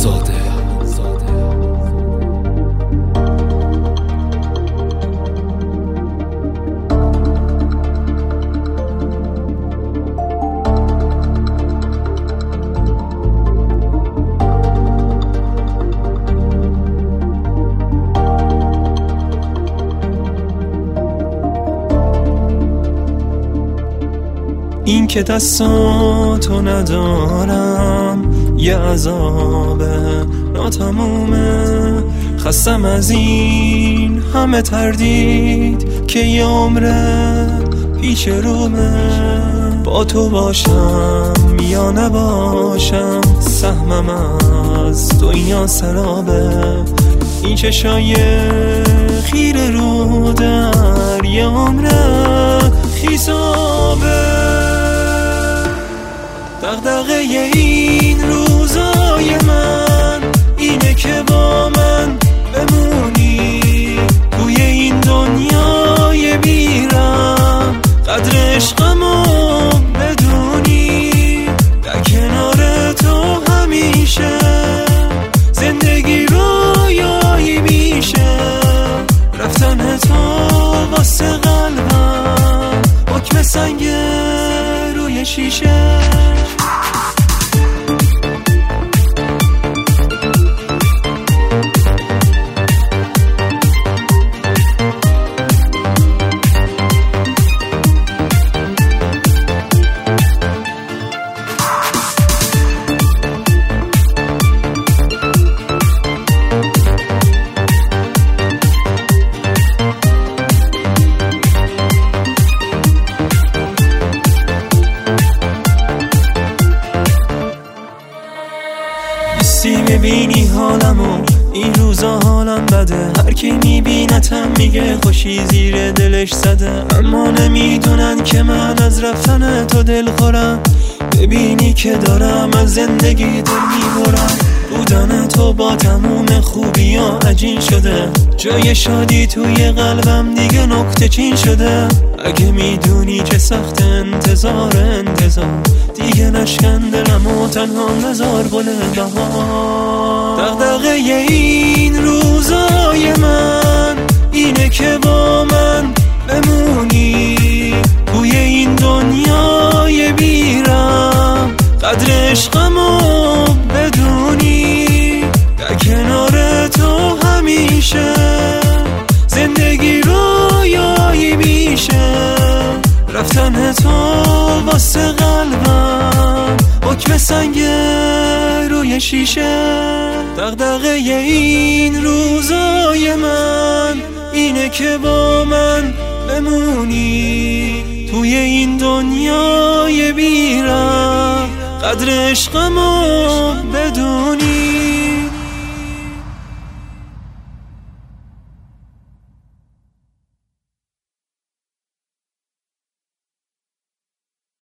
زاده. این که دستاتو ندارم یه عذاب ناتمومه، خستم از این همه تردید که یه عمره پیش رومه. با تو باشم یا نباشم سهمم از دنیا سرابه. این چشای خیره رو در یه عمره خیزابه. دغدغه این روزای من اینه که با من بمونی توی این دنیای بیرم، قدر عشقمو بدونی. در کنار تو همیشه زندگی رویایی میشه. رفتن تو واسه قلبم حکم سنگ روی شیشه. میبینی حالمو این روزا حالم بده. هر کی میبینتم میگه خوشی زیر دلش زده، اما نمیدونن که من از رفتن تو دل خورم. ببینی که دارم از زندگی دل میبرم. بودن تو با تموم خوبی ها عجین شده، جای شادی توی قلبم دیگه نکته چین شده. اگه میدونی که سخت انتظار دیگه نشکن دلم و تنها نزار گل بهار. دغدغه این روزای من اینه که با من بمونی توی این دنیای بیرم، قدر عشقمو بدونی. در کنار تو همیشه زندگی رویایی میشه. رفتن تو واسه قلبم حکم سنگ روی شیشه. دغدغه این روزای من اینه که با من بمونی توی این دنیای بیرم، قدر عشقمو بدونی.